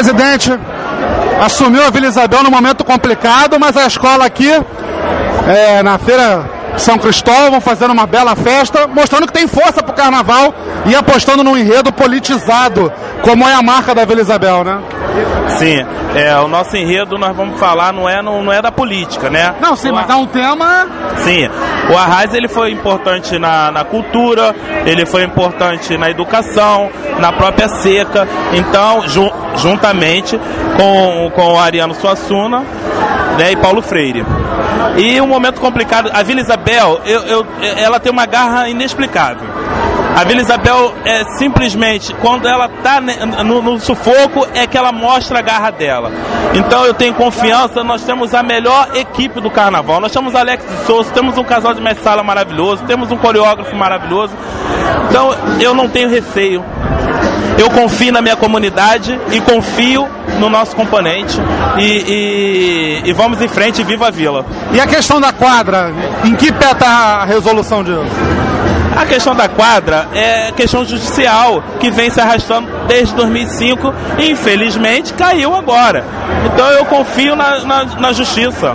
Presidente, assumiu a Vila Isabel num momento complicado, mas a escola aqui, na Feira São Cristóvão, fazendo uma bela festa, mostrando que tem força pro carnaval e apostando num enredo politizado, como é a marca da Vila Isabel, né? Sim, o nosso enredo, nós vamos falar, não é da política, né? Não, sim, mas é um tema... Sim, o Arraiz, ele foi importante na cultura, ele foi importante na educação, na própria seca, então, juntamente com o Ariano Suassuna, né, e Paulo Freire. E um momento complicado, a Vila Isabel, ela tem uma garra inexplicável. A Vila Isabel simplesmente, quando ela está no sufoco, é que ela mostra a garra dela. Então eu tenho confiança, nós temos a melhor equipe do carnaval. Nós temos Alex de Souza, temos um casal de mestre-sala maravilhoso, temos um coreógrafo maravilhoso. Então eu não tenho receio. Eu confio na minha comunidade e confio no nosso componente e vamos em frente, viva a Vila. E a questão da quadra, em que pé está a resolução disso? A questão da quadra é questão judicial que vem se arrastando desde 2005 e infelizmente caiu agora. Então eu confio na justiça.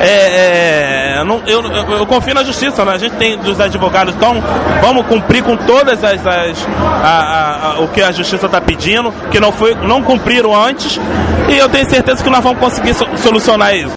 Eu confio na justiça, né? A gente tem dos advogados, então vamos cumprir com todas o que a justiça está pedindo, que não cumpriram antes, e eu tenho certeza que nós vamos conseguir solucionar isso.